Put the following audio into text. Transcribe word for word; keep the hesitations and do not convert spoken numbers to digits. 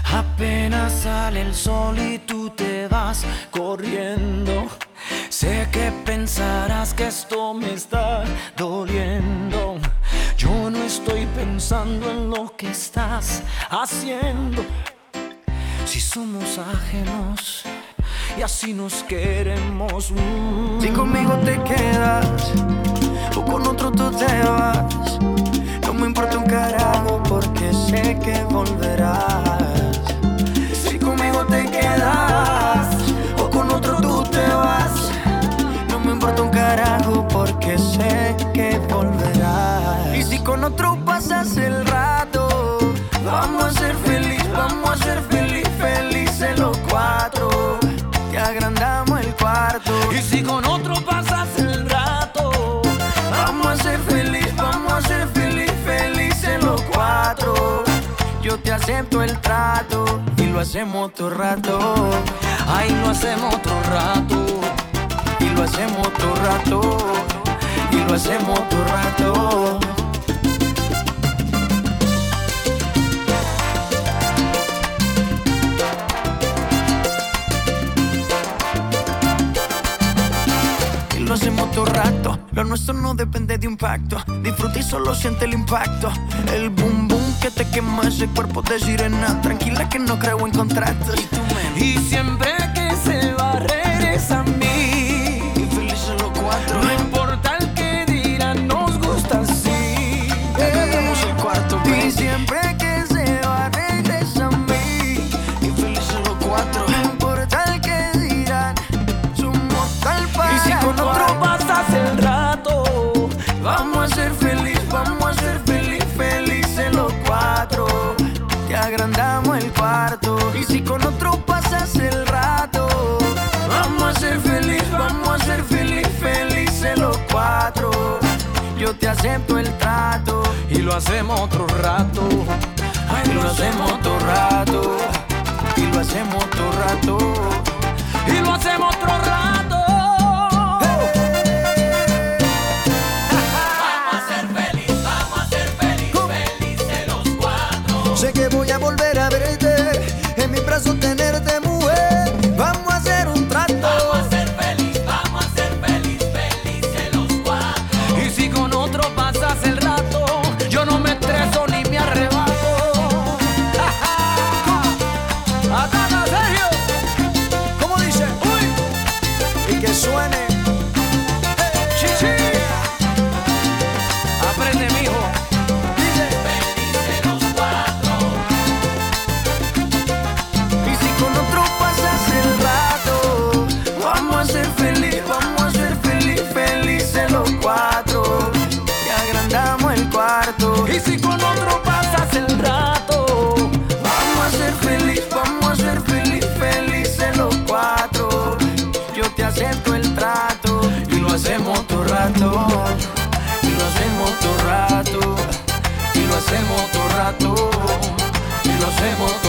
Apenas sale el sol y tú te vas corriendo. Sé que pensarás que esto me está doliendo. Yo no estoy pensando en lo que estás haciendo. Si somos ajenos y así nos queremos. mm. Si conmigo te quedas o con otro tú te vas, no me importa un carajo porque sé que volverás. Si conmigo te quedas o con otro tú te vas, no me importa un carajo porque sé que volverás. Y si con otro pasas el rato, vamos a ser feliz, vamos a ser feliz, felices los cuatro. Te agrandamos el cuarto. Y si con otro pasas el rato, vamos a ser feliz, vamos a ser feliz, felices los cuatro. Yo te acepto el trato y lo hacemos todo rato. ay, lo hacemos otro rato. Y lo hacemos todo rato. Y lo hacemos todo rato. Lo hacemos todo rato, lo nuestro no depende de un pacto. Disfruta y solo siente el impacto. El boom boom que te quema ese cuerpo de sirena. Tranquila que no creo en contratos. Y tú me... Y siempre que se va regresa a mí. Y felices los cuatro. No importa el que dirán, nos gusta así. Hagamos el cuarto, baby. Y siempre que se va regresa a mí. Y felices los cuatro. No importa el que dirán, somos tal para. Y si con otro pasas el rato, vamos a ser feliz, vamos a ser feliz, felices los cuatro. te agrandamos el cuarto. Y si con otro pasas el rato, Vamos a ser feliz, vamos a ser feliz, felices los cuatro. Yo te acepto el trato y lo hacemos otro rato. y lo hacemos todo rato. Y lo hacemos todo rato. Y lo hacemos otro rato. Vamos a ser feliz, vamos a ser feliz, felices los cuatro. Sé que voy a volver a verte, en mis brazos tenerte, mujer. Vamos a hacer un trato. Vamos a ser feliz, vamos a ser feliz, felices los cuatro. Y si con otro pasas el rato, yo no me estreso ni me arrebato. Acá, Sergio. ¿Cómo dice? Uy, Y que suene. chichi. Aprende, mijo. Dice. Felices los cuatro. Y si con otro pasas el rato, Vamos a ser feliz, vamos a ser feliz, felices los cuatro. Y agrandamos el cuarto. Y si con otro pasas el rato, vamos a ser feliz, vamos a ser feliz, felices los cuatro. Yo te acepto el trato y lo hacemos todo rato. Y lo hacemos todo rato. Y lo hacemos todo rato. Y lo hacemos